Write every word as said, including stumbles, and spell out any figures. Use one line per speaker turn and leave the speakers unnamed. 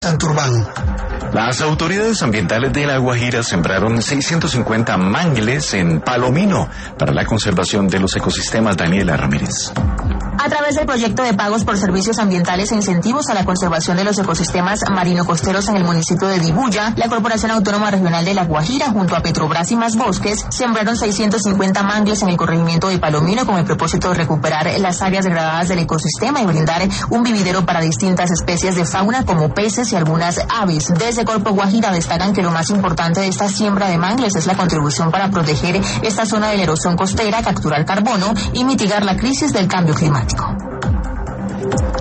Santurbán.
Las autoridades ambientales de La Guajira sembraron seiscientos cincuenta mangles en Palomino para la conservación de los ecosistemas. Daniela Ramírez.
A través del proyecto de pagos por servicios ambientales e incentivos a la conservación de los ecosistemas marino-costeros en el municipio de Dibuya, la Corporación Autónoma Regional de La Guajira, junto a Petrobras y Más Bosques, sembraron seiscientos cincuenta mangles en el corregimiento de Palomino con el propósito de recuperar las áreas degradadas del ecosistema y brindar un vividero para distintas especies de fauna como peces y algunas aves. Desde Corpo Guajira destacan que lo más importante de esta siembra de mangles es la contribución para proteger esta zona de la erosión costera, capturar carbono y mitigar la crisis del cambio climático.